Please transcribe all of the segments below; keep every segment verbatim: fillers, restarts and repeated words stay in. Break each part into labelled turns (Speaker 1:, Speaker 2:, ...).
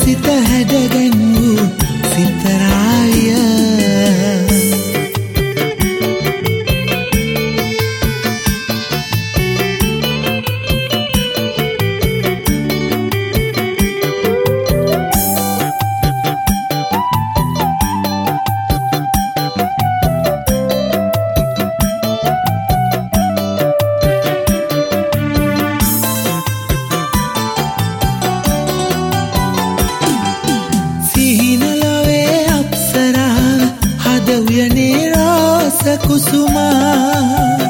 Speaker 1: සිත හැඩගැන්වූ සිතරාය කුසුමා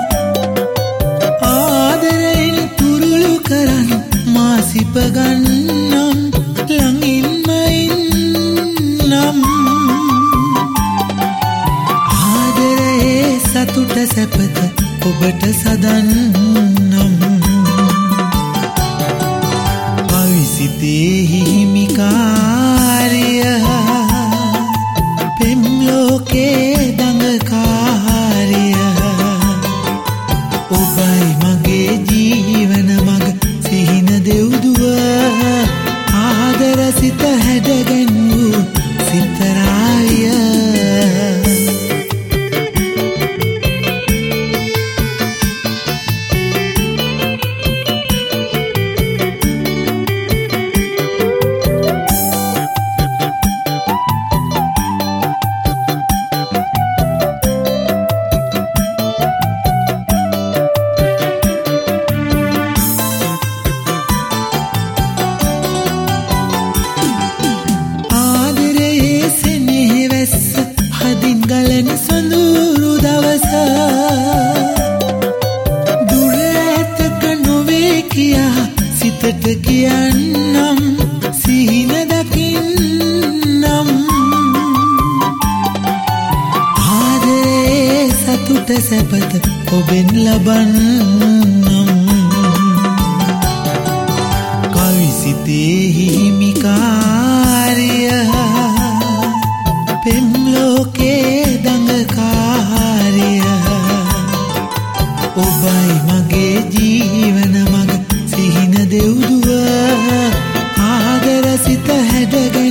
Speaker 1: ආදරයෙන් තුරුළු කරන් මා සිප ගන්නම් ළඟින්ම ඉන්නම් ආදරයේ සතුට සැපත ඔබට සදන්නම් අවිසිතේ හිමිකාරිය පෙම් ලෝකේ ඔබයි මගේ ජීවන මග සිහින දෙව්දුව ආදර සිත හැඩගැන්වූ සිතරාය ගලන සඳුරු දවස දුර ඇතක නොවේ කියා සිතට කියන්නම් සිහින දකින්නම් ආදරේ සතුට සැපත ඔබෙන් ලබන්නම් කවිසිතේ හිමිකාරිය පෙම් ලෝකේ දඟකාරිය ඔබයි මගේ ජීවන මග සිහින දෙව්දුව ආදර සිත හැඩගැන්වූ